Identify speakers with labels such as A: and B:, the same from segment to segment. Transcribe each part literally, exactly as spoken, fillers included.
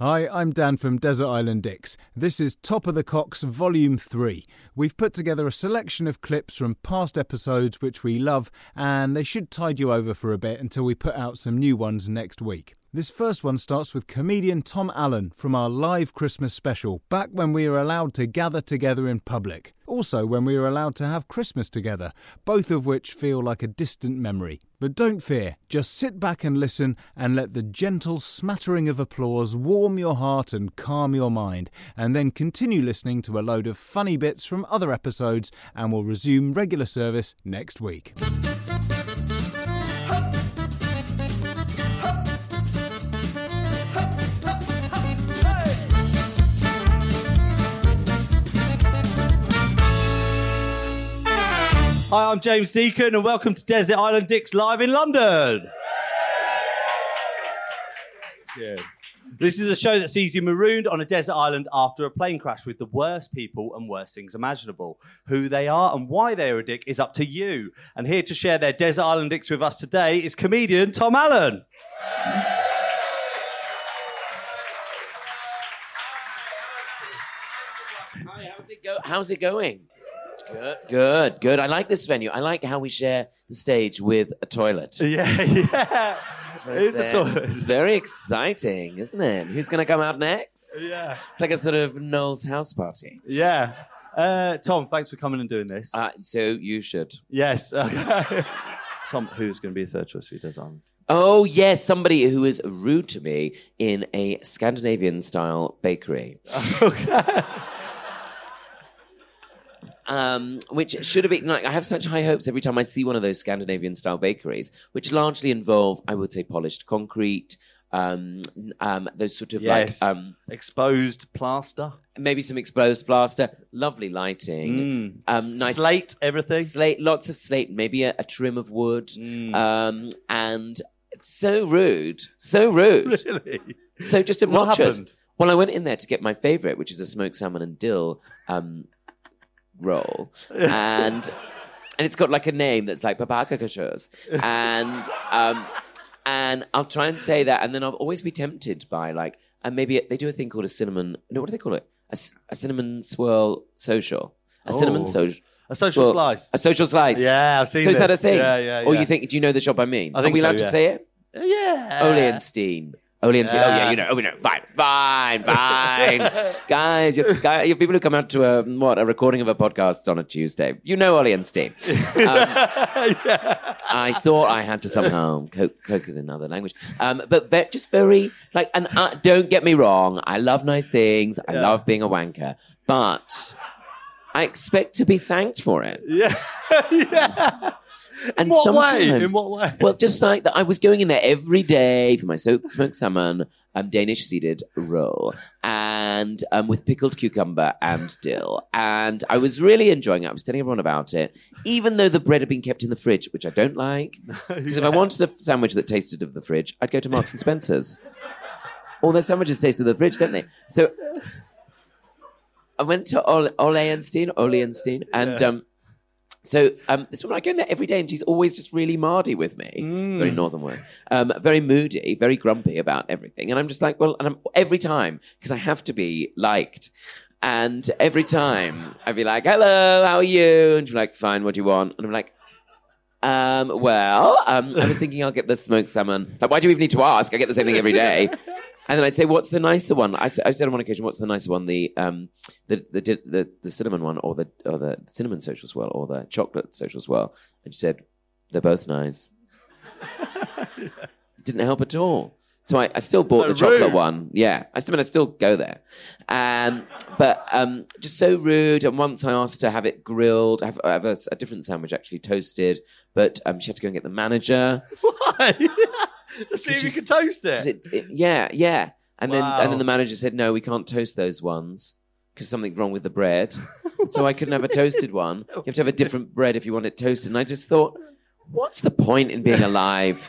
A: Hi, I'm Dan from Desert Island Dicks. This is Top of the Cocks Volume three. We've put together a selection of clips from past episodes which we love, and they should tide you over for a bit until we put out some new ones next week. This first one starts with comedian Tom Allen from our live Christmas special, back when we were allowed to gather together in public. Also when we were allowed to have Christmas together, both of which feel like a distant memory. But don't fear, just sit back and listen and let the gentle smattering of applause warm your heart and calm your mind, and then continue listening to a load of funny bits from other episodes, and we'll resume regular service next week.
B: Hi, I'm James Deacon, and welcome to Desert Island Dicks live in London. Yeah. This is a show that sees you marooned on a desert island after a plane crash with the worst people and worst things imaginable. Who they are and why they're a dick is up to you. And here to share their Desert Island Dicks with us today is comedian Tom Allen.
C: Hi, how's it go? How's it going? Good, good, good. I like this venue. I like how we share the stage with a toilet.
B: Yeah, yeah.
C: It's, right
B: It's a
C: there.
B: toilet.
C: It's very exciting, isn't it? Who's going to come out next?
B: Yeah.
C: It's like a sort of Noel's house party.
B: Yeah. Uh, Tom, thanks for coming and doing this.
C: Uh, so you should.
B: Yes. Okay. Tom, who's going to be the third choice for Desert Island?
C: Oh, yes, somebody who is rude to me in a Scandinavian-style bakery.
B: Okay.
C: Um, which should have been, like, I have such high hopes every time I see one of those Scandinavian-style bakeries, which largely involve, I would say, polished concrete, um, um, those sort of
B: Yes.
C: like... Um,
B: Exposed plaster.
C: maybe some exposed plaster, lovely lighting,
B: Mm.
C: um, nice...
B: Slate, everything.
C: Slate, lots of slate, maybe a, a trim of wood,
B: Mm.
C: um, and so rude, so rude,
B: Really?
C: so just
B: What
C: obnoxious.
B: happened?
C: Well, I went in there to get my favourite, which is a smoked salmon and dill um, roll, and and it's got like a name that's like Babakakashos, and um, and I'll try and say that, and then I'll always be tempted by like, and maybe they do a thing called a cinnamon. No, what do they call it? A, s- a cinnamon swirl social, a
B: Oh.
C: cinnamon social.
B: A social
C: Well,
B: slice.
C: A social slice.
B: Yeah, I've seen
C: So is that a
B: this.
C: thing?
B: Yeah, yeah,
C: Or
B: yeah.
C: you think, do you know the shop I mean?
B: I think
C: Are we
B: so,
C: allowed
B: yeah.
C: to say it?
B: Yeah.
C: Oleanstein. Oleanstein. Oh, yeah, you know. Oh, we know. Fine. Fine. Fine. guys, you guys, you people who come out to a, what, a recording of a podcast on a Tuesday. You know Oleanstein. Um,
B: Yeah.
C: I thought I had to somehow cope, cope in another language. Um, but ve- just very, like, and uh, don't get me wrong. I love nice things. I
B: Yeah.
C: love being a wanker. But I expect to be thanked for it.
B: Yeah. Yeah.
C: And
B: In what
C: sometimes,
B: way? In what way?
C: Well, just like that, I was going in there every day for my soaked smoked salmon, um, Danish seeded roll, and um, with pickled cucumber and dill. And I was really enjoying it. I was telling everyone about it, even though the bread had been kept in the fridge, which I don't like. Because if I wanted a sandwich that tasted of the fridge, I'd go to Marks and Spencer's. All their sandwiches taste of the fridge, don't they? So I went to Ole Oleanstein, Oleanstein, and...
B: Yeah.
C: Um, So um, this woman, I go in there every day, and she's always just really mardy with me.
B: Mm.
C: Very northern word. Um, very moody, very grumpy about everything. And I'm just like, well, and I'm, every time, because I have to be liked. And every time, I'd be like, hello, how are you? And she's like, fine, what do you want? And I'm like, um, well, um, I was thinking I'll get the smoked salmon. Like, why do you even need to ask? I get the same thing every day. And then I'd say, what's the nicer one? I, I said on one occasion, what's the nicer one? The um, the, the the the cinnamon one, or the or the cinnamon social swirl, or the chocolate social swirl? And she said, they're both nice.
B: Yeah.
C: Didn't help at all. So I, I still bought
B: So
C: the chocolate
B: rude.
C: one. Yeah, I still, I mean, I still go there. Um, but um, just so rude. And once I asked her to have it grilled, have, have a, a different sandwich actually toasted, but um, she had to go and get the manager.
B: Why? To see if you
C: she's-
B: can toast it.
C: Is it, it- yeah, yeah. And then
B: Wow.
C: and then the manager said, no, we can't toast those ones because something's wrong with the bread. So I couldn't have a toasted one. You have to have a different bread if you want it toasted. And I just thought, what's the point in being alive?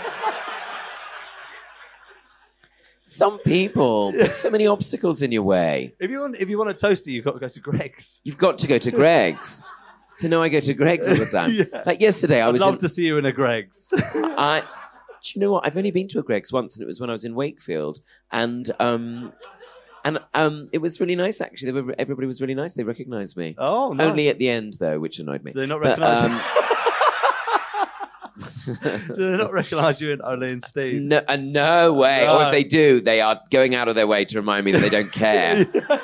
C: Some people put so many obstacles in your way.
B: If you want, if you want a toaster, you've got to go to Greg's.
C: You've got to go to Greg's. So now I go to Greg's all the time.
B: Yeah.
C: Like yesterday, I
B: I'd
C: was
B: love
C: in,
B: to see you in a Greg's.
C: I Do you know what? I've only been to a Greggs once, and it was when I was in Wakefield, and um, and um, it was really nice actually. They were, everybody was really nice. They recognised me.
B: Oh, nice.
C: Only at the end though, which annoyed me.
B: Do they not
C: But,
B: recognise
C: um,
B: you? Do they not recognise you in Ollie and Steve?
C: No, uh, no way.
B: No.
C: Or if they do, they are going out of their way to remind me that they don't care.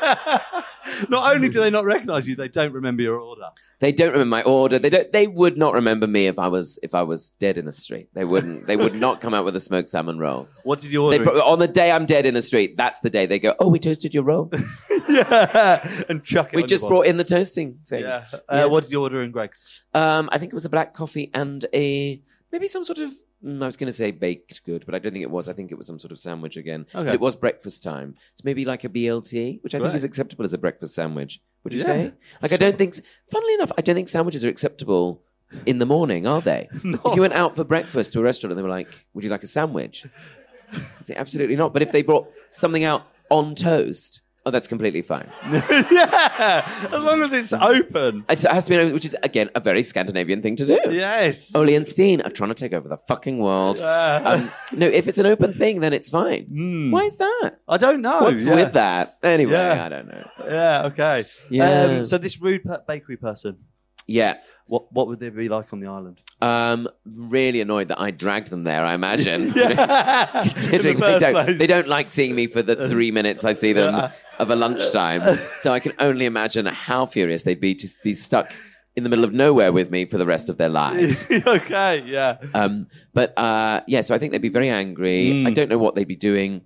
B: Not only do they not recognise you, they don't remember your order.
C: They don't remember my order. They don't. They would not remember me if I was if I was dead in the street. They wouldn't. They would not come out with a smoked salmon roll.
B: What did you order?
C: They, on the day I'm dead in the street, that's the day they go, oh, we toasted your roll.
B: Yeah, and chuck it.
C: We
B: on
C: just
B: your
C: brought
B: body.
C: in the toasting thing.
B: Yeah. Uh,
C: Yeah.
B: What did you order in Greggs?
C: Um, I think it was a black coffee and a maybe some sort of. mm, I was going to say baked good, but I don't think it was. I think it was some sort of sandwich again.
B: Okay.
C: But it was breakfast time. It's maybe like a B L T, which I think
B: Great.
C: is acceptable as a breakfast sandwich. Would you
B: Yeah.
C: say? Like, I don't think. Funnily enough, I don't think sandwiches are acceptable in the morning, are they?
B: No.
C: If you went out for breakfast to a restaurant and they were like, "Would you like a sandwich?" I'd say absolutely not. But if they brought something out on toast, oh, that's completely fine.
B: Yeah, as long as it's open.
C: It's- It has to be, which is again a very Scandinavian thing to do.
B: Yes.
C: Ole and Steen are trying to take over the fucking world.
B: Yeah.
C: Um, no, if it's an open thing, then it's fine.
B: Mm.
C: Why is that?
B: I don't know.
C: What's
B: yeah.
C: with that? Anyway,
B: Yeah.
C: I don't know.
B: Yeah. Okay.
C: Yeah.
B: Um, so this rude per- bakery person,
C: Yeah.
B: what what would they be like on the island?
C: Um, really annoyed that I dragged them there, I imagine.
B: Yeah.
C: Considering
B: In the
C: they
B: first
C: don't,
B: place.
C: they don't like seeing me for the three minutes I see them
B: Yeah.
C: of a lunchtime. So I can only imagine how furious they'd be to be stuck in the middle of nowhere with me for the rest of their lives.
B: Okay. Yeah.
C: Um, but uh, yeah, so I think they'd be very angry.
B: Mm.
C: I don't know what they'd be doing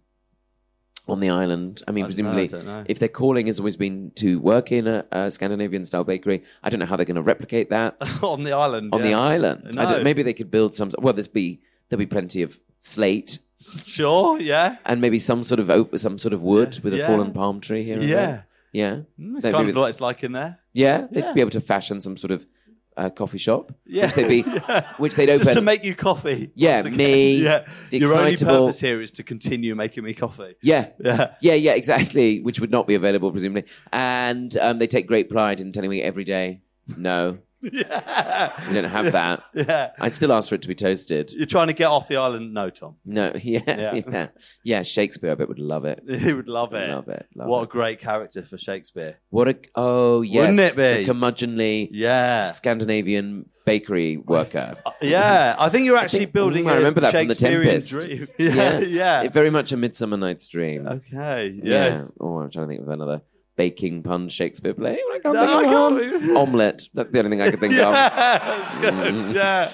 C: on the island. I mean,
B: I don't know,
C: presumably,
B: I don't know.
C: if their calling has always been to work in a, a Scandinavian-style bakery, I don't know how they're going to replicate that
B: on the island.
C: on
B: yeah.
C: the island. I
B: No.
C: don't, maybe they could build some. Well, there's be there'll be plenty of slate
B: Sure. Yeah.
C: and maybe some sort of oak, some sort of wood
B: Yeah.
C: with a
B: Yeah.
C: fallen palm tree here. and
B: Yeah.
C: there. Yeah.
B: Mm, it's
C: Maybe
B: kind
C: with-
B: of what it's like in there.
C: Yeah, they'd
B: Yeah.
C: be able to fashion some sort of uh, coffee shop,
B: Yeah.
C: which they'd be,
B: Yeah.
C: which they'd open.
B: Just to make you coffee.
C: Yeah,
B: once again.
C: me,
B: Yeah.
C: the
B: Your only
C: excitable-
B: purpose here is to continue making me coffee.
C: yeah,
B: Yeah.
C: yeah, yeah, exactly. Which would not be available presumably, and um, they take great pride in telling me every day, no,
B: Yeah.
C: we don't have that.
B: Yeah.
C: I'd still ask for it to be toasted.
B: You're trying to get off the island? No, Tom.
C: No, yeah,
B: Yeah.
C: yeah, yeah. Shakespeare, I bet would love it.
B: He would love it.
C: Love it. Love
B: What a
C: it.
B: great character for Shakespeare.
C: What a oh yes,
B: Wouldn't it be?
C: the curmudgeonly
B: Yeah.
C: Scandinavian bakery worker.
B: Uh, Yeah. I think you're actually
C: think-
B: building
C: mm, I
B: a
C: remember that from The
B: Shakespearean
C: Tempest.
B: dream. Yeah. Yeah.
C: It- very much a Midsummer Night's Dream.
B: Okay.
C: Yeah.
B: Yes.
C: Oh, I'm trying to think of another baking pun Shakespeare play. I can't
B: No,
C: think
B: I
C: of
B: can't
C: one.
B: think of-
C: Omelette. That's the only thing I could think
B: Yeah,
C: of.
B: that's good. Yeah.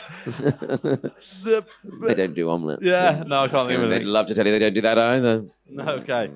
B: The-
C: They don't do omelettes.
B: Yeah,
C: so-
B: no, I can't
C: so
B: think of
C: They'd
B: anything.
C: love to tell you they don't do that either.
B: No, okay.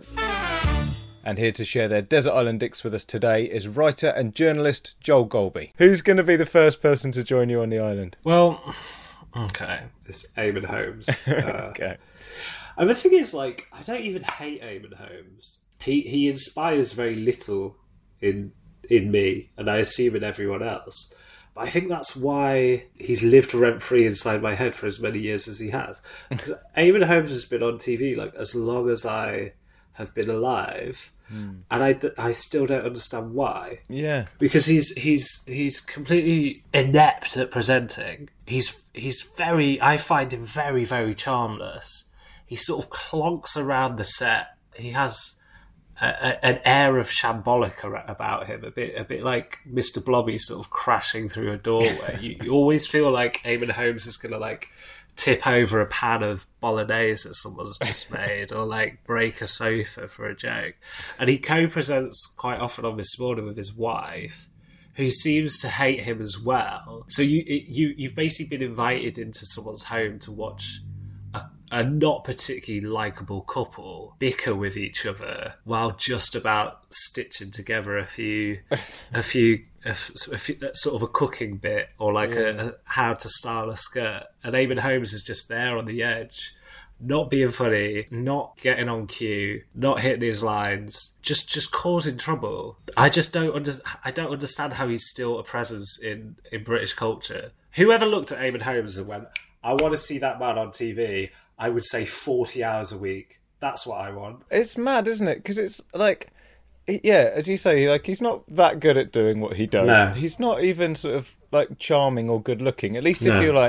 A: And here to share their Desert Island Dicks with us today is writer and journalist Joel Golby. Who's going to be the first person to join you on the island?
D: Well, okay, this Eamon Holmes. Uh,
A: Okay.
D: And the thing is, like, I don't even hate Eamon Holmes. He he inspires very little in in me, and I assume in everyone else. But I think that's why he's lived rent free inside my head for as many years as he has. Because Eamon Holmes has been on T V like as long as I have been alive, and I, d- I still don't understand why.
A: Yeah.
D: Because he's he's he's completely inept at presenting. He's he's very I find him very very charmless. He sort of clonks around the set. He has a, a, an air of shambolic ar- about him, a bit a bit like Mister Blobby sort of crashing through a doorway. you, you always feel like Eamon Holmes is going to like tip over a pan of bolognese that someone's just made, or like break a sofa for a joke. And he co-presents quite often on This Morning with his wife, who seems to hate him as well. So you you you've basically been invited into someone's home to watch a, a not particularly likable couple bicker with each other while just about stitching together a few a few a, f- a few, sort of a cooking bit, or like a, a how to style a skirt. And Eamon Holmes is just there on the edge, not being funny, not getting on cue, not hitting his lines, just just causing trouble. I just don't under, I don't understand how he's still a presence in, in British culture. Whoever looked at Eamon Holmes and went, I want to see that man on T V, I would say forty hours a week. That's what I want.
A: It's mad, isn't it? Because it's like, yeah, as you say, like he's not that good at doing what he does.
D: No.
A: He's not even sort of like charming or good looking. At least if
D: No.
A: you're like,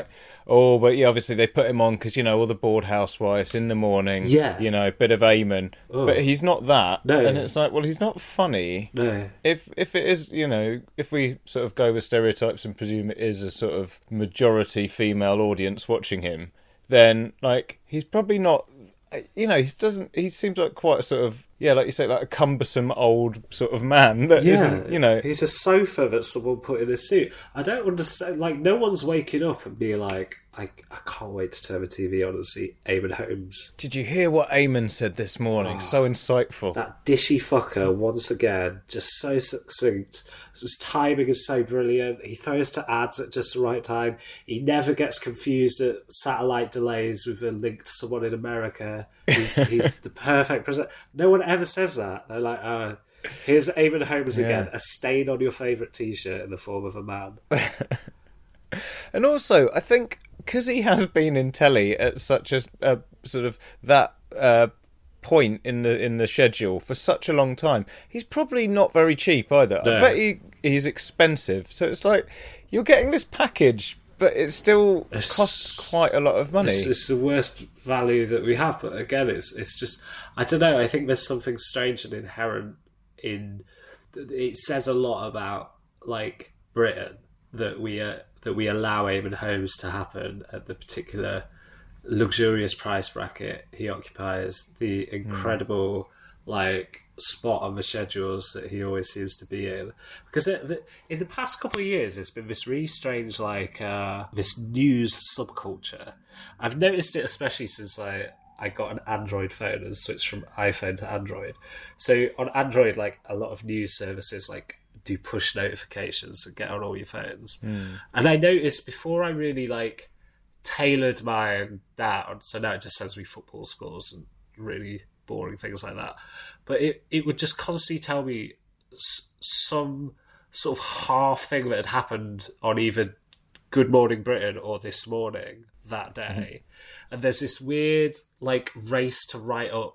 A: oh, but yeah, obviously they put him on because, you know, all the bored housewives in the morning.
D: Yeah.
A: You know, a bit of Eamon.
D: Oh.
A: But he's not that.
D: No.
A: And it's like, well, he's not funny.
D: No.
A: If if it is, you know, if we sort of go with stereotypes and presume it is a sort of majority female audience watching him, then, like, he's probably not, you know, he doesn't, he seems like quite a sort of, yeah, like you say, like a cumbersome old sort of man that
D: Yeah,
A: isn't, you know.
D: he's a sofa that someone put in a suit. I don't understand. Like, no one's waking up and being like, I, I can't wait to turn the T V on and see Eamon Holmes.
A: Did you hear what Eamon said this morning?
D: Oh,
A: so insightful.
D: That dishy fucker, once again, just so succinct. His timing is so brilliant. He throws to ads at just the right time. He never gets confused at satellite delays with a link to someone in America. He's, he's the perfect presenter. No one ever says that. They're like, oh, here's Eamon Holmes
A: Yeah.
D: again, a stain on your favourite T-shirt in the form of a man.
A: And also, I think because he has been in telly at such a, a sort of that uh, point in the in the schedule for such a long time, he's probably not very cheap either.
D: No.
A: I bet he he's expensive. So it's like you're getting this package, but it still
D: It's-
A: costs quite a lot of money.
D: It's, it's the worst value that we have, but again, it's it's just I don't know. I think there's something strange and inherent in. It says a lot about like Britain that we uh, that we allow Eamon Holmes to happen at the particular luxurious price bracket he occupies, the incredible mm. like spot on the schedules that he always seems to be in. Because it, in the past couple of years, there's been this really strange like uh, this news subculture. I've noticed it especially since I I got an Android phone and switched from iPhone to Android. So on Android, like a lot of news services like do push notifications and get on all your phones. Mm. And I noticed before I really like tailored mine down, so now it just sends me football scores and really boring things like that. But it, it would just constantly tell me s- some sort of half thing that had happened on either Good Morning Britain or This Morning that day. Mm. And there's this weird like race to write up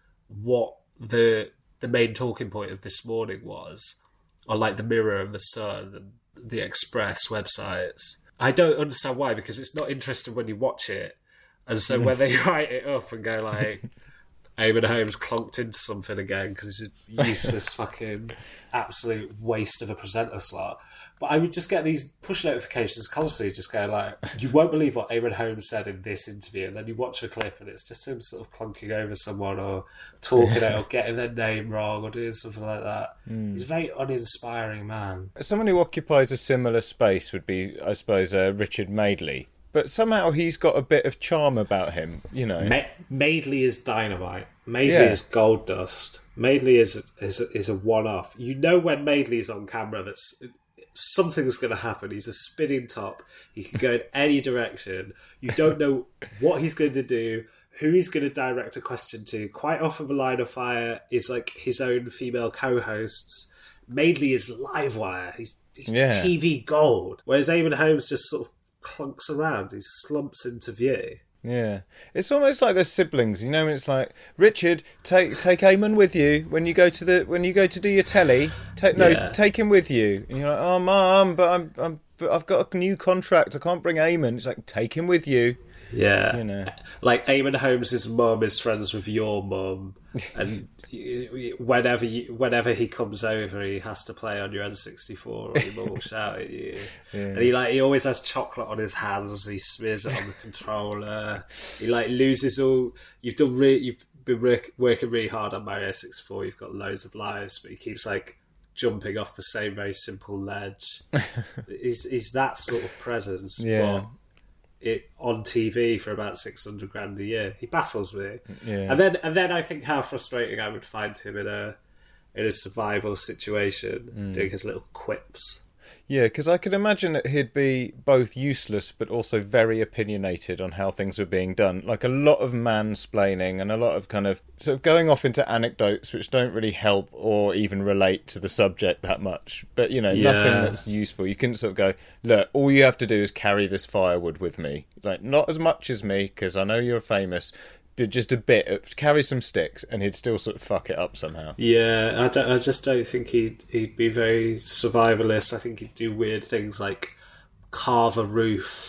D: what the the main talking point of This Morning was, on like the Mirror and the Sun and the Express websites. I don't understand why, because it's not interesting when you watch it. And so when they write it up and go like, Eamon Holmes clonked into something again because he's a useless fucking absolute waste of a presenter slot. But I would just get these push notifications constantly just going like, you won't believe what Eamon Holmes said in this interview. And then you watch the clip and it's just him sort of clunking over someone or talking yeah. or getting their name wrong or doing something like that. Mm. He's a very uninspiring man.
A: Someone who occupies a similar space would be, I suppose, uh, Richard Madeley. But somehow he's got a bit of charm about him, you know.
D: Ma- Madeley is dynamite. Madeley
A: Yeah.
D: is gold dust. Madeley is is a, is a one-off. You know when Madeley's on camera that's something's going to happen. He's a spinning top. He can go in any direction. You don't know what he's going to do, who he's going to direct a question to. Quite often the line of fire is like his own female co-hosts. Madeley is Livewire. He's, he's
A: Yeah.
D: T V gold. Whereas Eamon Holmes just sort of clunks around. He slumps into view.
A: Yeah, it's almost like they're siblings, you know. When it's like, Richard, take take Eamon with you when you go to the when you go to do your telly. Take no,
D: Yeah.
A: take him with you, and you're like, oh, mum, but I'm I'm but I've got a new contract. I can't bring Eamon. It's like, take him with you.
D: Yeah,
A: You know.
D: like Eamon Holmes' mum is friends with your mum, and you- whenever you, whenever he comes over, he has to play on your N sixty-four, or your mum will shout at you.
A: Yeah.
D: And he like he always has chocolate on his hands. He smears it on the controller. He like loses all. You've done re- you've been work- working really hard on Mario sixty-four. You've got loads of lives, but he keeps like jumping off the same very simple ledge. he's he's that sort of presence.
A: Yeah.
D: But it on T V for about six hundred grand a year. He baffles me.
A: Yeah.
D: And then and then I think how frustrating I would find him in a in a survival situation
A: Mm.
D: doing his little quips.
A: Yeah, because I could imagine that he'd be both useless but also very opinionated on how things were being done. Like a lot of mansplaining and a lot of kind of sort of going off into anecdotes which don't really help or even relate to the subject that much. But, you know,
D: Yeah.
A: nothing that's useful. You can sort of go, look, all you have to do is carry this firewood with me. Like, not as much as me, because I know you're famous, but just a bit. Of, carry some sticks, and he'd still sort of fuck it up somehow.
D: Yeah, I, don't, I just don't think he'd he'd be very survivalist. I think he'd do weird things like carve a roof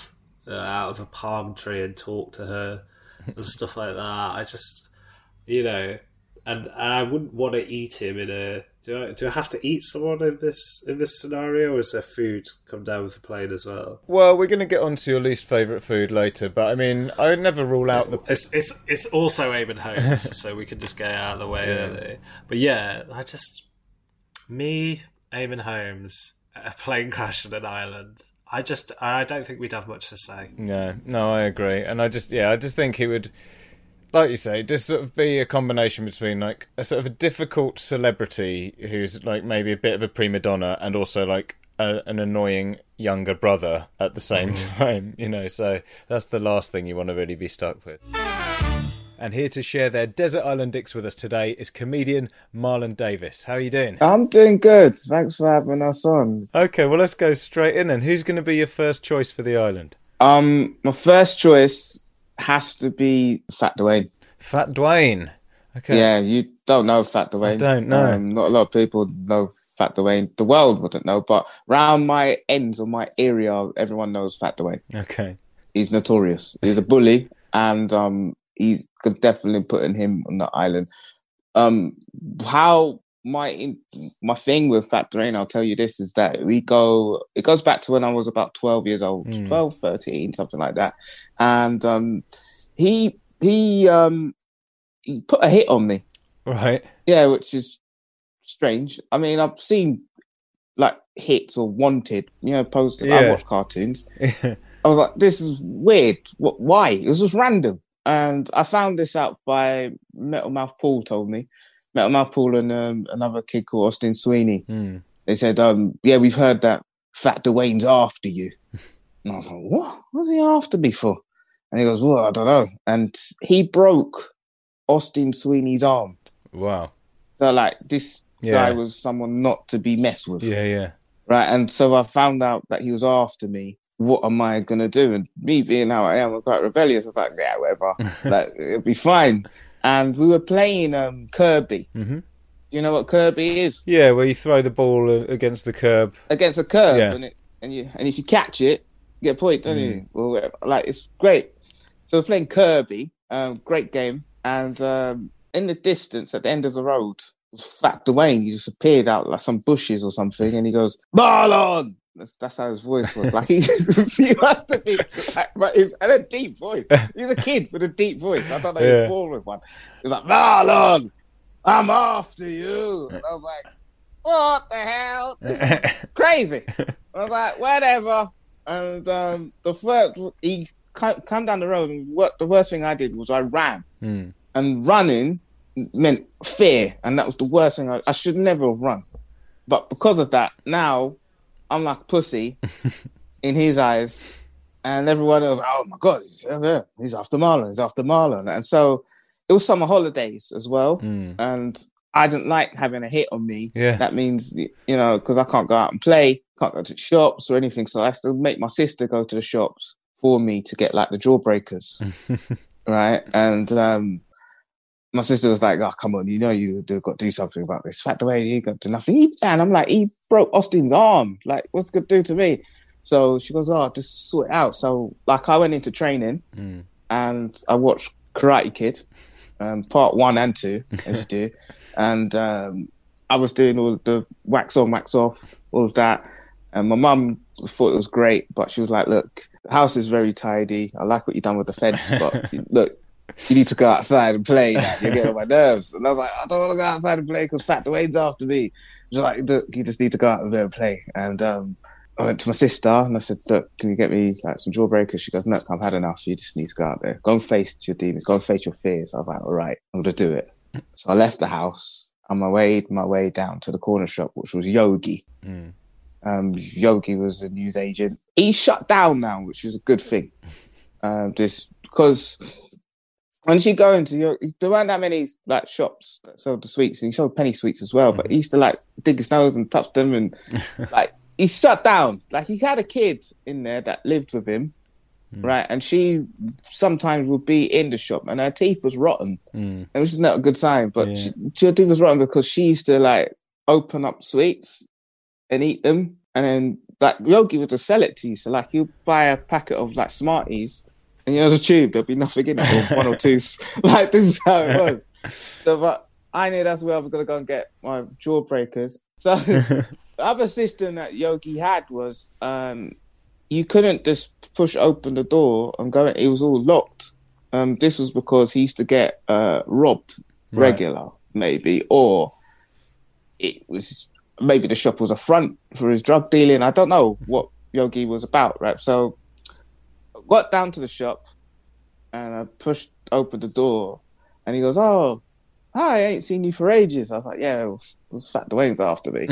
D: uh, out of a palm tree and talk to her and stuff like that. I just, you know, and, and I wouldn't want to eat him in a. Do I, do I have to eat someone in this in this scenario, or is there food come down with the plane as well?
A: Well, we're going to get on to your least favourite food later, but I mean, I would never rule out the...
D: It's it's, it's also Eamon Holmes, so we can just get out of the way
A: Yeah.
D: early. But yeah, I just... Me, Eamon Holmes, a plane crash in an island. I just... I don't think we'd have much to say.
A: No, no, I agree. And I just, yeah, I just think it would... Like you say, just sort of be a combination between like a sort of a difficult celebrity who's like maybe a bit of a prima donna and also like a, an annoying younger brother at the same mm. time, you know, so that's the last thing you want to really be stuck with. And here to share their Desert Island Dicks with us today is comedian Marlon Davis. How are you doing?
E: I'm doing good. Thanks for having us on.
A: Okay, well, let's go straight in then. Who's going to be your first choice for the island?
E: Um, my first choice has to be Fat Dwayne.
A: Fat Dwayne. Okay.
E: Yeah, you don't know Fat Dwayne.
A: I don't know.
E: Um, not a lot of people know Fat Dwayne. The world wouldn't know, but round my ends of my area, everyone knows Fat Dwayne.
A: Okay.
E: He's notorious. He's a bully, and um, he's could definitely putting him on the island. Um, how my my thing with Fat Dwayne, I'll tell you this, is that we go. It goes back to when I was about twelve years old, mm. twelve, thirteen, something like that, and um, he he um he put a hit on me.
A: Right.
E: Yeah, which is strange. I mean, I've seen like hits or wanted, you know, posted.
A: Yeah.
E: I watch cartoons. I was like, this is weird. What? Why? It was just random. And I found this out by Metal Mouth Paul told me. Metal Mouth Paul and um, another kid called Austin Sweeney.
A: Mm.
E: They said, um, yeah, we've heard that Fat Dwayne's after you. And I was like, what? What's he after me for? And he goes, well, I don't know. And he broke Austin Sweeney's arm.
A: Wow.
E: So, like, this
A: yeah.
E: guy was someone not to be messed with.
A: Yeah, yeah.
E: Right. And so I found out that he was after me. What am I going to do? And me being how I am, I'm quite rebellious. I was like, yeah, whatever. Like, it'll be fine. And we were playing um, Kirby.
A: Mm-hmm.
E: Do you know what Kirby is?
A: Yeah, where you throw the ball against the curb.
E: Against a curb.
A: Yeah.
E: And, it, and, you, and if you catch it, you get a point, don't
A: mm.
E: you? Or whatever. Like, it's great. So we're playing Kirby. Um, great game. And um, in the distance, at the end of the road, was Fat Dwayne. He just appeared out like some bushes or something. And he goes, Marlon! That's, that's how his voice was. Like, he, he must have been, like, but he's had a deep voice. He's a kid with a deep voice. I don't know,
A: yeah.
E: he's born with one. He's like, Marlon, I'm after you. And I was like, what the hell? This is crazy. I was like, whatever. And um, the first, he come down the road, and what the worst thing I did was I ran.
A: Mm.
E: And running meant fear. And that was the worst thing. I, I should never have run. But because of that, now I'm like pussy in his eyes, and everyone else, oh my God, he's, he's after Marlon, he's after Marlon. And so it was summer holidays as well.
A: Mm.
E: And I didn't like having a hit on me.
A: Yeah.
E: That means, you know, because I can't go out and play, can't go to shops or anything. So I have to make my sister go to the shops for me to get like the jawbreakers. Right. And um, my sister was like, oh, come on, you know, you do got to do something about this. Fat Dwayne, you got to nothing. He, man, I'm like, he broke Austin's arm. Like, what's it going to do to me? So she goes, oh, just sort it out. So, like, I went into training mm. and I watched Karate Kid, um, part one and two, as you do. And um, I was doing all the wax on, wax off, all of that. And my mum thought it was great, but she was like, look, the house is very tidy. I like what you've done with the fence, but look, you need to go outside and play. Like, you're getting on my nerves. And I was like, I don't want to go outside and play because Fat Dwayne's after me. She's like, look, you just need to go out there and play. And um, I went to my sister and I said, look, can you get me like some jawbreakers? She goes, no, I've had enough. You just need to go out there. Go and face your demons. Go and face your fears. I was like, all right, I'm going to do it. So I left the house and I made my way down to the corner shop, which was Yogi. Mm. Um, Yogi was a newsagent. He's shut down now, which is a good thing. Um, just because once you go into your, there weren't that many like shops that sold the sweets, and he sold penny sweets as well. Mm. But he used to like dig his nose and touch them, and like he's shut down. Like he had a kid in there that lived with him, mm. right? And she sometimes would be in the shop, and her teeth was rotten, mm. which is not a good sign. But yeah. she, her teeth was rotten because she used to like open up sweets and eat them, and then like Yogi would just sell it to you. So like you buy a packet of like Smarties, and you know the tube, there'll be nothing in it, or one or two. Like this is how it was. So, but I knew that's where I was gonna go and get my jawbreakers. So the other system that Yogi had was um, you couldn't just push open the door and go in. It was all locked. Um, this was because he used to get uh, robbed
A: Right.
E: regular, maybe, or it was maybe the shop was a front for his drug dealing. I don't know what Yogi was about, right? So I got down to the shop and I pushed open the door and he goes, "Oh, hi, I ain't seen you for ages." I was like, "Yeah, it was Fat Dwayne's after me."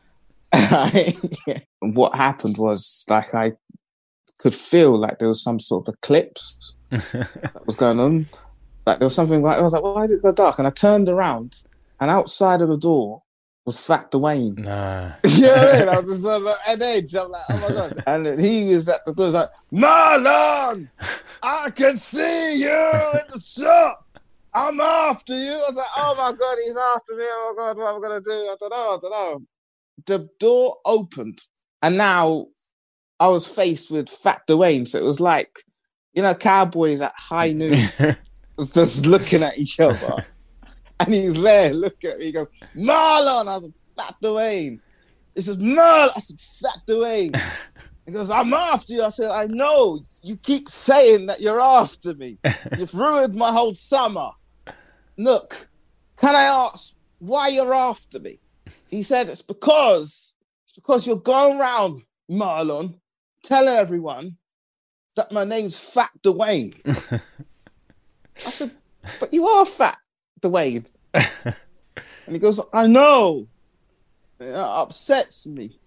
E: And what happened was like I could feel like there was some sort of eclipse that was going on. Like there was something like I was like, "Why did it go dark?" And I turned around and outside of the door was Fat Dwayne.
A: Nah.
E: You know what I mean? I was just like, at edge. I'm like, "Oh my god!" And then he was at the door. He was like, "Marlon, I can see you in the shop. I'm after you." I was like, "Oh my god, he's after me. Oh my god, what am I gonna do? I don't know. I don't know." The door opened, and now I was faced with Fat Dwayne. So it was like, you know, cowboys at high noon, just looking at each other. And he's there looking at me. He goes, "Marlon." I was like, "Fat Dwayne." He says, "Marlon." I said, "Fat Dwayne." He goes, "I'm after you." I said, "I know. You keep saying that you're after me. You've ruined my whole summer. Look, can I ask why you're after me?" He said, "It's because, it's because you're going around, Marlon, telling everyone that my name's Fat Dwayne." I said, "But you are Fat Dwayne." And he goes, "I know. It upsets me."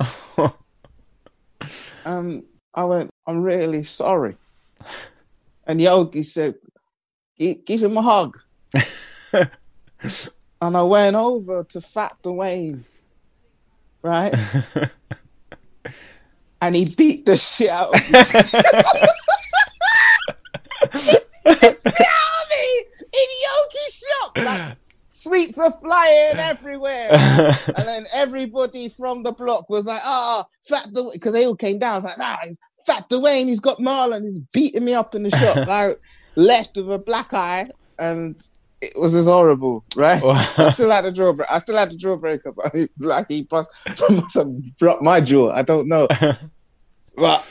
E: Um, I went, "I'm really sorry." And Yogi said, "Give, give him a hug." And I went over to Fat Dwayne, right? And he beat the shit out of me. He beat the shit out of me in Yogi's shop. Like, sweets are flying everywhere. And then everybody from the block was like, "Ah, oh, Fat Dwayne," because they all came down. I was like, "Nah, Fat Dwayne, he's got Marlon, he's beating me up in the shop." I left with a black eye, and it was just horrible, right? I still had a jawbreaker. I still had the jawbreaker, but he, like he must have dropped my jaw. I don't know. But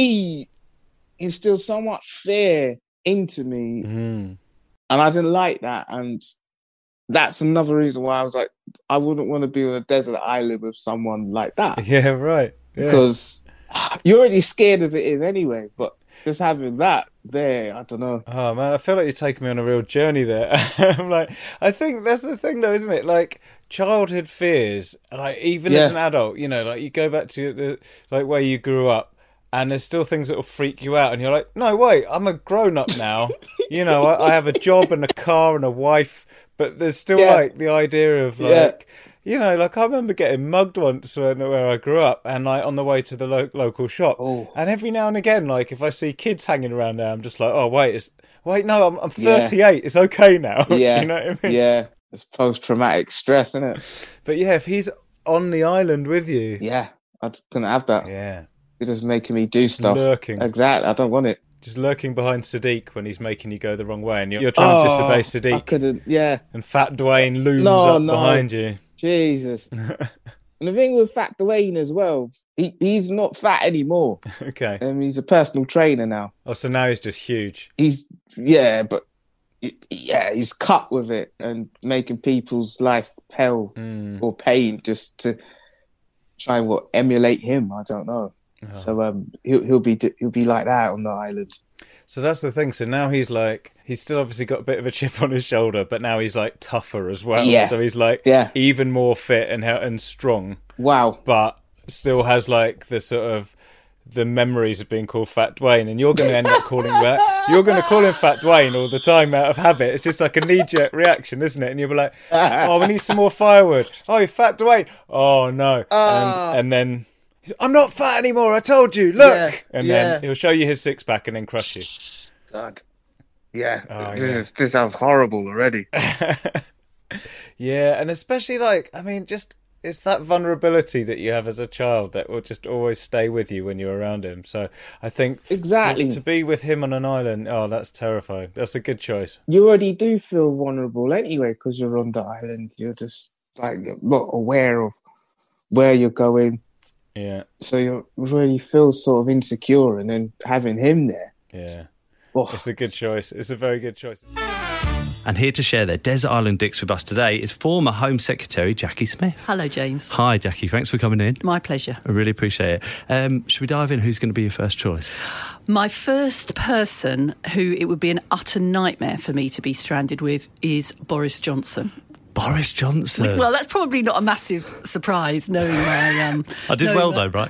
E: he instilled so much fear into me,
A: Mm.
E: and I didn't like that. And that's another reason why I was like, I wouldn't want to be on a desert island with someone like that.
A: Yeah, right. Yeah.
E: Because you're already scared as it is anyway, but just having that there, I don't know.
A: Oh man, I feel like you're taking me on a real journey there. I'm like, I think that's the thing though, isn't it? Like childhood fears, like even
E: Yeah.
A: as an adult, you know, like you go back to the like where you grew up, and there's still things that will freak you out, and you're like, no, wait, I'm a grown up now. You know, I, I have a job and a car and a wife, but there's still
E: Yeah.
A: like the idea of like.
E: Yeah.
A: You know, like I remember getting mugged once when, where I grew up, and like on the way to the lo- local shop.
E: Oh.
A: And every now and again, like if I see kids hanging around there, I'm just like, oh wait, it's wait, no, I'm I'm
E: Yeah.
A: thirty-eight. It's okay now.
E: Yeah.
A: You know what I mean?
E: Yeah. It's post-traumatic stress, isn't it?
A: But yeah, if he's on the island with you,
E: Yeah. I just couldn't have that.
A: yeah,
E: You're just making me do stuff.
A: lurking,
E: Exactly. I don't want it.
A: just lurking behind Sadiq when he's making you go the wrong way, and you're, you're trying to disobey
E: I
A: Sadiq,
E: couldn't. Yeah.
A: and Fat Dwayne looms
E: No,
A: up
E: no.
A: behind you.
E: Jesus. And the thing with Fat Dwayne as well, he, he's not fat anymore.
A: Okay.
E: Um, he's a personal trainer now.
A: Oh, so now he's just huge.
E: He's, yeah, but yeah, he's cut with it and making people's life hell
A: Mm.
E: or pain just to try and what emulate him. I don't know.
A: Oh.
E: So um, he'll he'll be he'll be like that on the island.
A: So that's the thing. So now he's like, he's still obviously got a bit of a chip on his shoulder, but now he's like tougher as well.
E: Yeah.
A: So he's like
E: Yeah.
A: even more fit and he- and strong,
E: Wow.
A: but still has like the sort of the memories of being called Fat Dwayne. And you're going to end up calling that. You're going to call him Fat Dwayne all the time out of habit. It's just like a knee jerk reaction, isn't it? And you'll be like, oh, we need some more firewood. Oh, you're Fat Dwayne. Oh no.
E: Ah.
A: And and then. I'm not fat anymore, I told you, look!
E: Yeah,
A: and
E: yeah.
A: then he'll show you his six pack and then crush you.
E: God. Yeah.
A: Oh,
E: this,
A: yeah.
E: Is, this sounds horrible already.
A: Yeah, and especially like, I mean, just it's that vulnerability that you have as a child that will just always stay with you when you're around him. So I think
E: Exactly.
A: to be with him on an island, oh, that's terrifying. That's a good choice.
E: You already do feel vulnerable anyway because you're on the island. You're just like you're not aware of where you're going.
A: Yeah.
E: So you really feel sort of insecure, and then having him there.
A: Yeah.
E: Oh.
A: It's a good choice. It's a very good choice.
B: And here to share their Desert Island Dicks with us today is former Home Secretary Jackie Smith.
F: Hello, James.
B: Hi, Jackie. Thanks for coming in.
F: My pleasure.
B: I really appreciate it. Um, should we dive in? Who's going to be your first choice?
F: My first person who it would be an utter nightmare for me to be stranded with is Boris Johnson.
B: Boris Johnson.
F: Well, that's probably not a massive surprise, knowing my... Um,
B: I did well, though, right?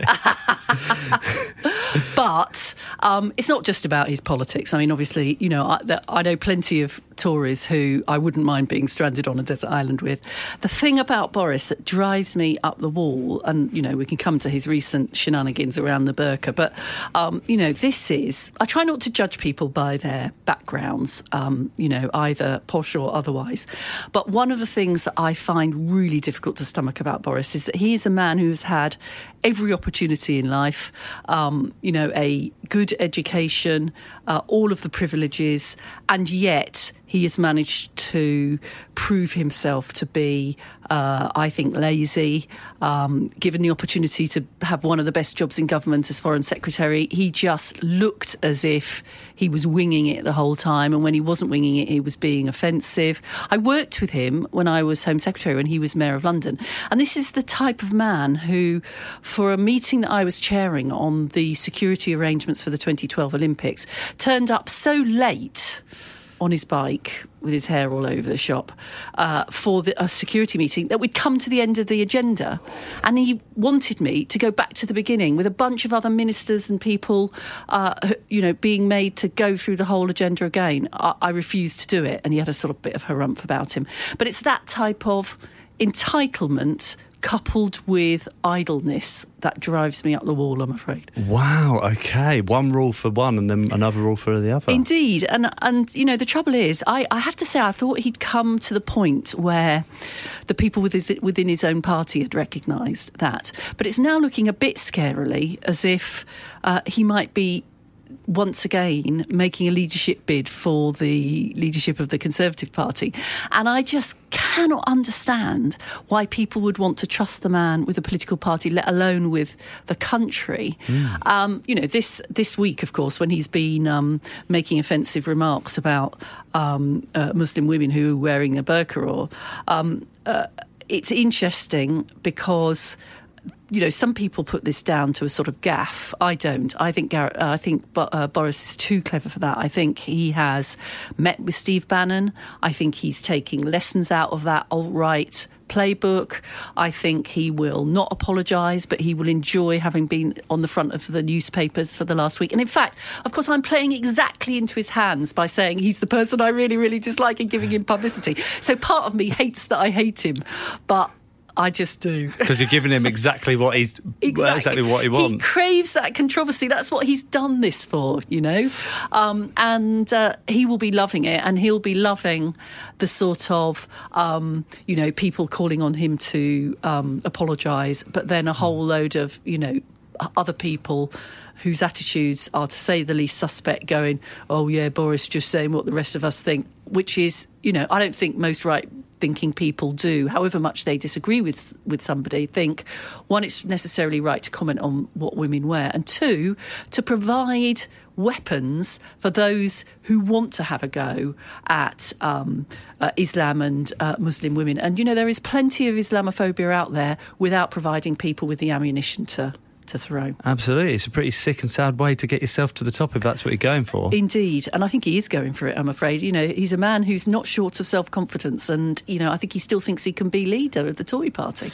F: But um, it's not just about his politics. I mean, obviously, you know, I, the, I know plenty of Tories who I wouldn't mind being stranded on a desert island with. The thing about Boris that drives me up the wall, and, you know, we can come to his recent shenanigans around the burqa, but, um, you know, this is... I try not to judge people by their backgrounds, um, you know, either posh or otherwise. But one of the things that I find really difficult to stomach about Boris is that he is a man who's had every opportunity in life, um, you know, a good education, uh, all of the privileges, and yet he has managed to prove himself to be, uh, I think, lazy. Um, given the opportunity to have one of the best jobs in government as Foreign Secretary, he just looked as if he was winging it the whole time, and when he wasn't winging it, he was being offensive. I worked with him when I was Home Secretary, when he was Mayor of London, and this is the type of man who, for a meeting that I was chairing on the security arrangements for the twenty twelve Olympics, turned up so late on his bike with his hair all over the shop uh, for the, a security meeting that we'd come to the end of the agenda, and he wanted me to go back to the beginning with a bunch of other ministers and people uh, you know, being made to go through the whole agenda again. I, I refused to do it, and he had a sort of bit of harumph about him. But it's that type of entitlement coupled with idleness that drives me up the wall, I'm afraid.
B: Wow, OK. One rule for one and then another rule for the other.
F: Indeed. And, and you know, the trouble is, I, I have to say, I thought he'd come to the point where the people with his, within his own party had recognised that. But it's now looking a bit scarily as if uh, he might be once again making a leadership bid for the leadership of the Conservative Party. And I just cannot understand why people would want to trust the man with a political party, let alone with the country. Mm. Um, you know, this this week, of course, when he's been um, making offensive remarks about um, uh, Muslim women who are wearing a burqa, or um, uh, it's interesting because, you know, some people put this down to a sort of gaffe. I don't. I think Garrett, uh, I think uh, Boris is too clever for that. I think he has met with Steve Bannon. I think he's taking lessons out of that alt-right playbook. I think he will not apologise, but he will enjoy having been on the front of the newspapers for the last week. And in fact, of course, I'm playing exactly into his hands by saying he's the person I really, really dislike and giving him publicity. So part of me hates that I hate him, but I just do.
B: Because you're giving him exactly what he's exactly, exactly what he wants.
F: He craves that controversy. That's what he's done this for, you know. Um, and uh, he will be loving it, and he'll be loving the sort of, um, you know, people calling on him to um, apologise, but then a whole load of, you know, other people whose attitudes are, to say the least, suspect, going, oh, yeah, Boris just saying what the rest of us think, which is, you know, I don't think most right thinking people do, however much they disagree with with somebody, think, one, it's necessarily right to comment on what women wear, and two, to provide weapons for those who want to have a go at um, uh, Islam and uh, Muslim women. And, you know, there is plenty of Islamophobia out there without providing people with the ammunition to to throw.
B: Absolutely. It's a pretty sick and sad way to get yourself to the top if that's what you're going for.
F: Indeed. And I think he is going for it, I'm afraid. You know, he's a man who's not short of self-confidence, and, you know, I think he still thinks he can be leader of the Tory party.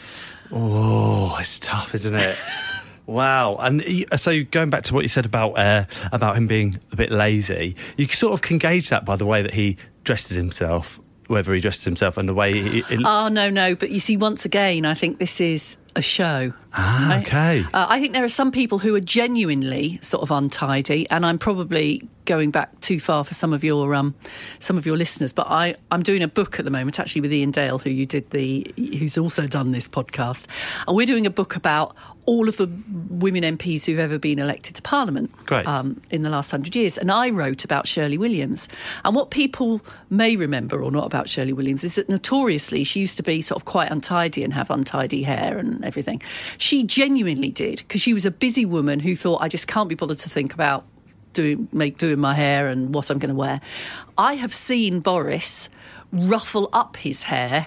B: Oh, it's tough, isn't it? Wow. And so going back to what you said about uh, about him being a bit lazy, you sort of can gauge that by the way that he dresses himself, whether he dresses himself and the way he... he...
F: Oh, no, no. But you see, once again, I think this is a show.
B: Ah,
F: right?
B: okay.
F: Uh, I think there are some people who are genuinely sort of untidy, and I'm probably going back too far for some of your um, some of your listeners. But I, I'm doing a book at the moment, actually, with Ian Dale, who you did the, who's also done this podcast, and we're doing a book about all of the women M Ps who've ever been elected to Parliament.
B: Great.
F: Um, in the last hundred years, and I wrote about Shirley Williams. And what people may remember or not about Shirley Williams is that notoriously she used to be sort of quite untidy and have untidy hair and everything. She genuinely did, because she was a busy woman who thought, I just can't be bothered to think about doing make doing my hair and what I'm going to wear. I have seen Boris ruffle up his hair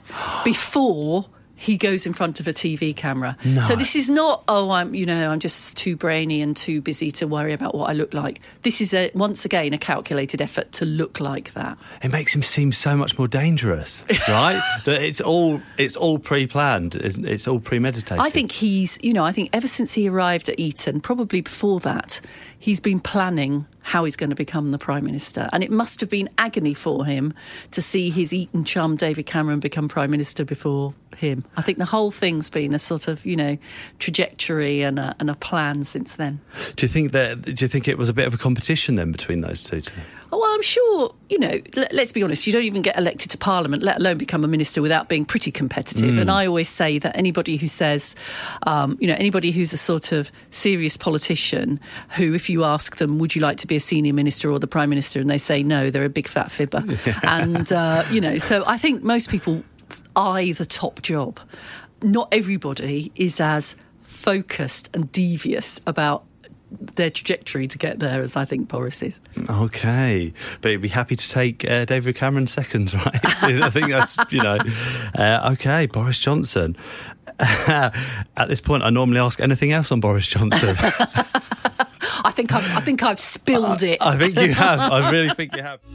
F: before he goes in front of a T V camera.
B: No.
F: So this is not, oh, I'm, you know, I'm just too brainy and too busy to worry about what I look like. This is, a, once again, a calculated effort to look like that.
B: It makes him seem so much more dangerous, right? That it's all it's all pre-planned, it's, it's all premeditated.
F: I think he's, you know, I think ever since he arrived at Eton, probably before that, he's been planning how he's going to become the Prime Minister. And it must have been agony for him to see his Eton chum David Cameron become Prime Minister before him. I think the whole thing's been a sort of, you know, trajectory and a, and a plan since then.
B: Do you think that? Do you think it was a bit of a competition then between those two?
F: Oh, well, I'm sure, you know, let, let's be honest, you don't even get elected to Parliament, let alone become a minister, without being pretty competitive. Mm. And I always say that anybody who says, um, you know, anybody who's a sort of serious politician who, if you ask them, would you like to be a senior minister or the Prime Minister, and they say no, they're a big fat fibber. Yeah. And, uh, you know, so I think most people eye the top job. Not everybody is as focused and devious about their trajectory to get there as I think Boris is.
B: Okay, but you'd be happy to take uh, David Cameron second, right? I think that's, you know, uh, okay, Boris Johnson. Uh, at this point, I normally ask anything else on Boris Johnson.
F: I think I've, I think I've spilled it.
B: I think you have. I really think you have.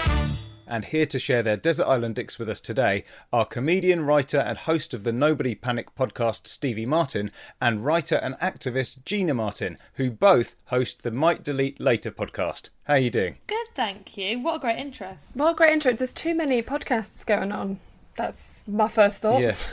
A: And here to share their Desert Island Dicks with us today are comedian, writer and host of the Nobody Panic podcast, Stevie Martin, and writer and activist Gina Martin, who both host the Might Delete Later podcast. How are you doing?
G: Good, thank you. What a great intro.
H: What a great intro. There's too many podcasts going on. That's my first thought.
A: Yes.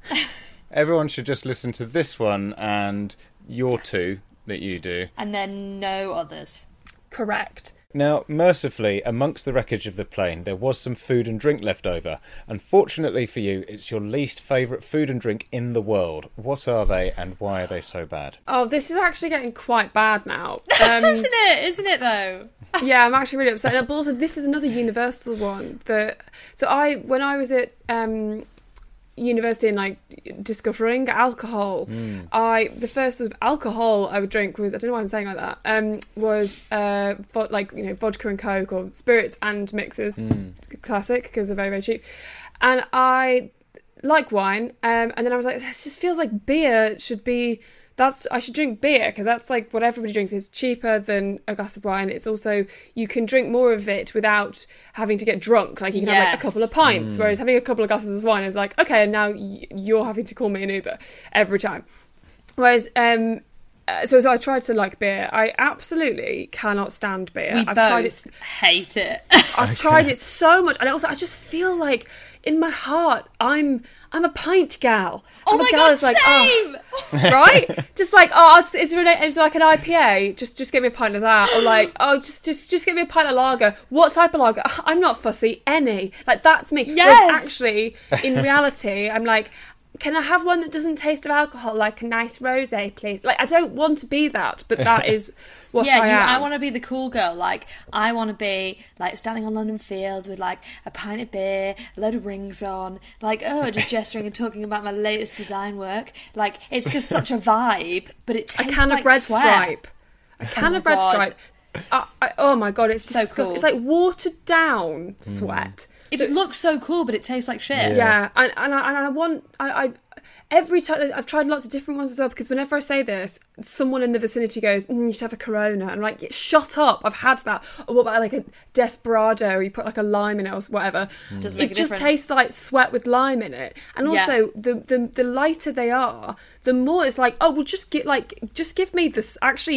A: Everyone should just listen to this one and your two that you do.
G: And then no others.
H: Correct.
A: Now, mercifully, amongst the wreckage of the plane, there was some food and drink left over. Unfortunately for you, it's your least favourite food and drink in the world. What are they and why are they so bad?
H: Oh, this is actually getting quite bad now. Um,
G: Isn't it? Isn't it, though?
H: Yeah, I'm actually really upset. But also, this is another universal one. That So I, when I was at um, university and like discovering alcohol, mm. I the first sort of alcohol I would drink was, I don't know why I'm saying like that, um, was uh, vo- like, you know, vodka and Coke or spirits and mixers, mm. classic, because they're very, very cheap. And I like wine, um, and then I was like, this just feels like beer should be, that's, I should drink beer, because that's like what everybody drinks. It's cheaper than a glass of wine. It's also, you can drink more of it without having to get drunk. Like, you can
G: yes.
H: have like a couple of pints, mm. whereas having a couple of glasses of wine is like, okay, and now you're having to call me an Uber every time. Whereas, um, so, so I tried to like beer. I absolutely cannot stand beer.
G: We
H: I've
G: both
H: tried it,
G: hate it.
H: I've okay. tried it so much, and also I just feel like in my heart I'm I'm a pint gal.
G: Oh
H: I'm
G: my
H: a gal
G: god,
H: that's like,
G: same!
H: Oh, right? Just like, oh, is there an, is there like an I P A? Just just get me a pint of that. Or like, oh, just just just get me a pint of lager. What type of lager? I'm not fussy. Any. Like, that's me.
G: Yes!
H: Whereas actually, in reality, I'm like, can I have one that doesn't taste of alcohol, like a nice rosé, please? Like, I don't want to be that, but that is what
G: yeah,
H: I
G: you,
H: am.
G: I want to be the cool girl. Like, I want to be, like, standing on London Fields with, like, a pint of beer, a load of rings on, like, oh, just gesturing and talking about my latest design work. Like, it's just such a vibe, but it tastes
H: a can
G: like
H: of Red
G: sweat.
H: Stripe. A can
G: oh
H: of Red
G: God.
H: Stripe. I, I, oh my God, it's
G: so
H: disgusting.
G: cool.
H: It's like watered down sweat.
G: It
H: so,
G: looks so cool, but it tastes like shit.
H: Yeah, yeah. And, and, I, and I want... I, I Every time, I've tried lots of different ones as well, because whenever I say this, someone in the vicinity goes, mm, you should have a Corona. And I'm like, shut up, I've had that. Or what about like a Desperado, or you put like a lime in it or whatever.
G: Doesn't
H: it
G: make a
H: just
G: difference.
H: tastes like sweat with lime in it. And also, yeah. the, the the lighter they are, the more it's like, oh, well, just get like, just give me this, actually,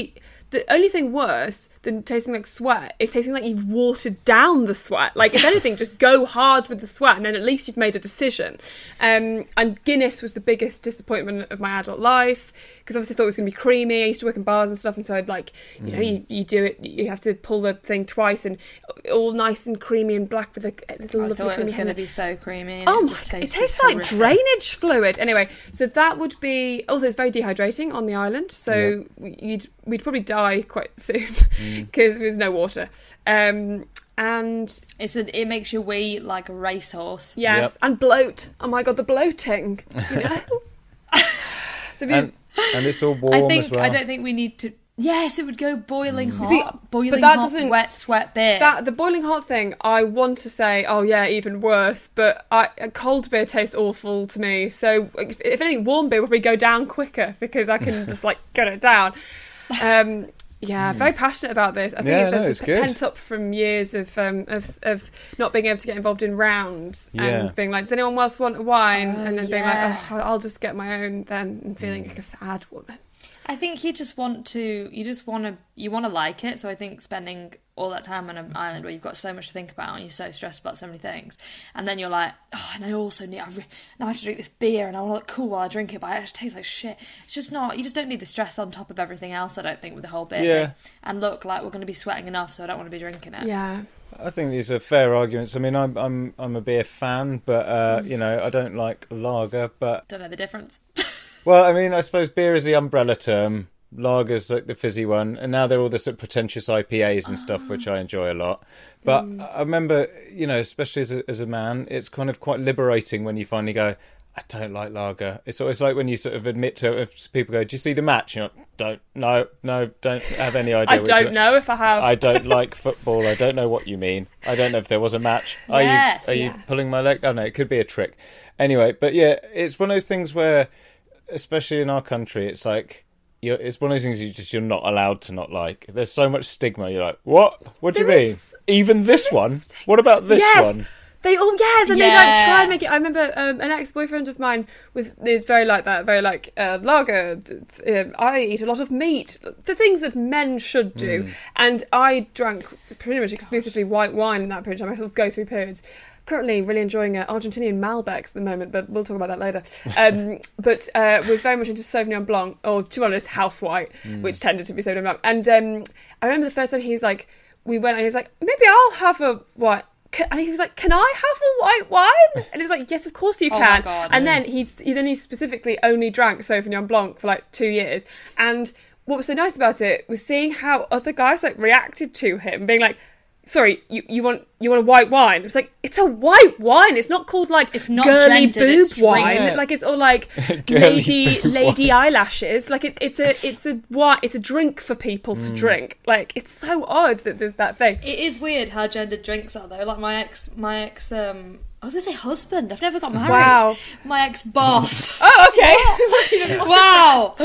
H: the only thing worse than tasting like sweat is tasting like you've watered down the sweat. Like, if anything, just go hard with the sweat, and then at least you've made a decision. Um, and Guinness was the biggest disappointment of my adult life, because obviously I thought it was going to be creamy. I used to work in bars and stuff, and so I'd like, you know, you, you do it, you have to pull the thing twice, and all nice and creamy and black with a little
G: I
H: lovely
G: thought it was
H: creamy
G: going to
H: head.
G: be so creamy. And
H: Oh,
G: it, just
H: it
G: tasted
H: tastes like
G: horrific.
H: drainage fluid. Anyway, so that would be... Also, it's very dehydrating on the island, so you'd, we'd probably die quite soon because there's no water. Um, and...
G: It's a, it makes you wee like a racehorse.
H: Yes,
A: Yep.
H: and bloat. Oh my God, the bloating, you know? so these...
A: And, and it's all warm
G: I think
A: as well.
G: I don't think we need to. Yes, it would go boiling hot,
H: See,
G: boiling
H: but that
G: hot,
H: doesn't-
G: wet sweat beer.
H: That the boiling hot thing, I want to say, oh yeah, even worse. But I, cold beer tastes awful to me. So if, if anything, warm beer would probably go down quicker because I can just like get it down. Um, yeah, very passionate about this. I think
A: Yeah,
H: if
A: no,
H: there's
A: it's
H: a
A: good.
H: pent up from years of, um, of of not being able to get involved in rounds
A: Yeah.
H: and being like, does anyone else want a wine?
G: Oh,
H: and then being
G: yeah.
H: like, oh, I'll just get my own then, and feeling like a sad woman.
G: I think you just want to. You just want to. You want to like it. So I think spending all that time on an island where you've got so much to think about and you're so stressed about so many things, and then you're like, oh, and I also need. I re- now I have to drink this beer, and I want to look cool while I drink it, but it actually tastes like shit. It's just not. You just don't need the stress on top of everything else. I don't think with the whole beer
A: Yeah.
G: thing. And look, like we're going to be sweating enough, so I don't want to be drinking it.
H: Yeah.
A: I think these are fair arguments. I mean, I'm I'm I'm a beer fan, but uh, you know, I don't like lager. But
G: Don't know the difference.
A: well, I mean, I suppose beer is the umbrella term. Lager's like the fizzy one, and now they're all the sort of pretentious I P As and stuff, which I enjoy a lot. But I remember, you know, especially as a, as a man, it's kind of quite liberating when you finally go, I don't like lager. It's always like when you sort of admit to it, if people go, do you see the match? You're like, don't, no, no, don't have any idea.
H: I
A: which
H: don't
A: one.
H: know if I have.
A: I don't like football. I don't know what you mean. I don't know if there was a match. Are
G: Yes,
A: you are you
G: yes.
A: pulling my leg? Oh no, it could be a trick. Anyway, but yeah, it's one of those things where, especially in our country, it's like you're, it's one of those things you just you're not allowed to not like. There's so much stigma. You're like, what? What do you
H: There
A: mean?
H: is-
A: Even this one?
H: stigma.
A: What about this
H: Yes!
A: one?
H: They all yes, and they like
G: Yeah.
H: try and make it. I remember um, an ex-boyfriend of mine was is very like that, very like uh, lager. d- Um, I eat a lot of meat, the things that men should do, and I drank pretty much exclusively white wine in that period of time. I sort of go through periods. Currently, really enjoying uh, Argentinian Malbecs at the moment, but we'll talk about that later. Um, but uh, was very much into Sauvignon Blanc, or to be honest, House White, which tended to be Sauvignon Blanc. And um, I remember the first time he was like, we went and he was like, maybe I'll have a what. And he was like, "Can I have a white wine?" And he was like, "Yes, of course you
G: Oh
H: can."
G: my God.
H: And then he's he then he specifically only drank Sauvignon Blanc for like two years. And what was so nice about it was seeing how other guys like reacted to him, being like, "Sorry, you, you want you want a white wine?" It was like, it's a white wine. It's not called like
G: It's not
H: girly
G: gendered,
H: boob
G: it's
H: wine.
G: drink.
H: Like it's all like
A: Girly
H: lady
A: boob
H: lady eyelashes. Like it, it's a it's a wine. It's a drink for people to drink. Like it's so odd that there's that thing.
G: It is weird how gendered drinks are, though. Like my ex, my ex, um, I was gonna say husband. I've never got married.
H: Wow.
G: My ex boss.
H: Oh, okay.
G: Wow.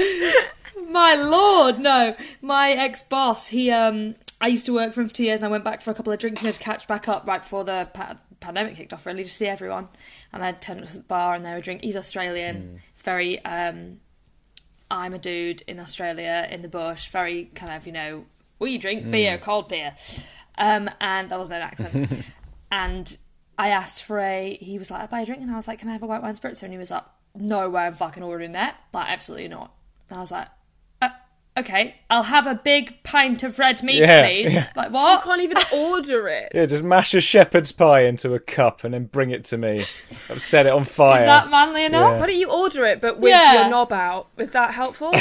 G: My lord, no. My ex boss. He, um, I used to work for him for two years, and I went back for a couple of drinks, you know, to catch back up right before the pa- pandemic kicked off. Really, just see everyone. And I'd turn up to the bar, and they were drink. He's Australian. It's very. Um, I'm a dude in Australia in the bush. Very kind of, you know. What you drink? Beer, cold beer. Um, and that wasn't an accent. And I asked for a, he was like, I'll buy a drink. And I was like, can I have a white wine spritzer? And he was like, no way I'm fucking ordering that. Like, absolutely not. And I was like, uh, okay, I'll have a big pint of red meat,
A: Yeah,
G: please.
A: yeah.
G: Like,
H: You
G: what?
H: can't even order it.
A: Yeah, just mash a shepherd's pie into a cup and then bring it to me. Set it on fire.
G: Is that manly enough?
H: Why don't you order it, but with
G: Yeah.
H: your knob out? Is that helpful?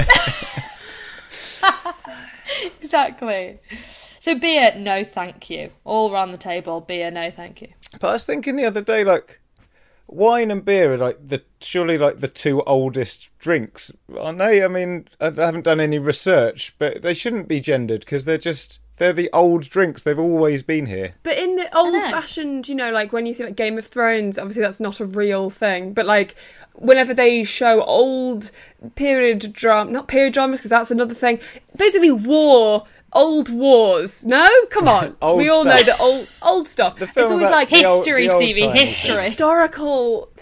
G: Exactly. So beer, no thank you. All around the table, beer, no thank you.
A: But I was thinking the other day, like, wine and beer are like the surely like the two oldest drinks, aren't they? I mean, I haven't done any research, but they shouldn't be gendered because they're just they're the old drinks. They've always been here.
H: But in the old-fashioned, you know, like when you see like Game of Thrones, obviously that's not a real thing. But like whenever they show old period drama, not period dramas because that's another thing. Basically, war. Old wars. No? Come on.
A: Old
H: we all
A: stuff.
H: know that old old stuff.
A: The film
H: It's always
A: about
H: like
A: the old-
G: History,
A: the old
G: Stevie,
A: timers.
G: history.
H: historical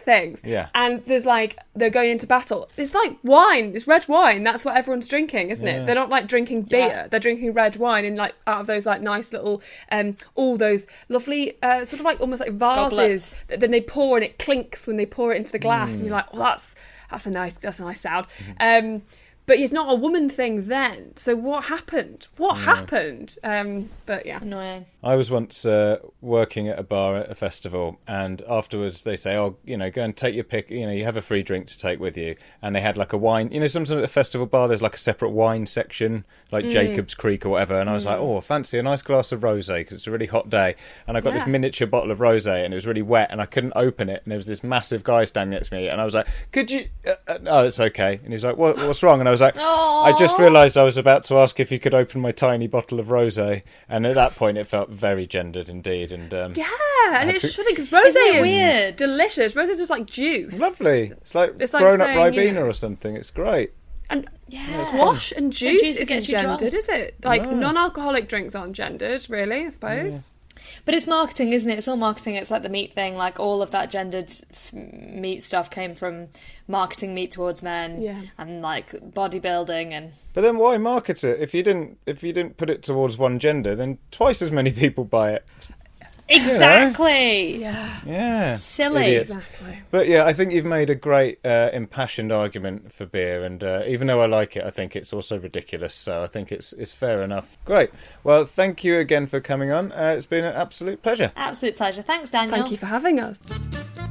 H: things.
A: Yeah.
H: And there's like, they're going into battle. It's like wine. It's red wine. That's what everyone's drinking, isn't
A: Yeah.
H: it? They're not like drinking beer.
G: Yeah.
H: They're drinking red wine in like out of those like nice little, um, all those lovely uh, sort of like almost like vases
G: Goblets.
H: that then they pour and it clinks when they pour it into the glass, and you're like, well, that's that's a nice that's a nice sound. Um, but it's not a woman thing then. So what happened? What happened? Um, but yeah.
G: Annoying.
A: I was once uh, working at a bar at a festival, and afterwards they say, "Oh, you know, go and take your pick. You know, you have a free drink to take with you." And they had like a wine. You know, sometimes at a festival bar there's like a separate wine section, like Jacob's Creek or whatever. And I was like, "Oh, I fancy a nice glass of rosé because it's a really hot day." And I got this
H: Yeah.
A: miniature bottle of rosé, and it was really wet, and I couldn't open it. And there was this massive guy standing next to me, and I was like, "Could you?" Uh, uh, oh, it's okay. And he was like, what, "What's wrong?" And I was like, "I just realised I was about to ask if you could open my tiny bottle of rosé." And at that point, it felt very gendered indeed. And um,
H: Yeah, and
A: had
H: it
A: to-
H: shouldn't, because rosé
G: Isn't it
H: is
G: weird?
H: delicious. Rosé is just like juice.
A: lovely. It's like
H: It's like
A: grown up
H: saying, you
A: Ribena
H: know-
A: or something. It's great.
H: And
G: Yeah.
H: squash and juice
G: juice that
H: isn't
G: gets you drunk.
H: gendered, is it? Like
A: No.
H: non-alcoholic drinks aren't gendered, really, I suppose.
G: But it's marketing, isn't it? It's all marketing. It's like the meat thing. Like all of that gendered f- meat stuff came from marketing meat towards men,
H: Yeah.
G: and like bodybuilding and
A: But then why market it if you didn't if you didn't put it towards one gender? Then twice as many people buy it.
G: exactly.
H: Yeah,
A: Yeah,
G: silly.
A: idiots.
H: exactly.
A: But yeah, I think you've made a great uh, impassioned argument for beer, and uh, even though I like it, I think it's also ridiculous. So I think it's it's fair enough. Great. Well, thank you again for coming on. Uh, it's been an absolute pleasure.
G: Absolute pleasure. Thanks, Daniel.
H: Thank you for having us.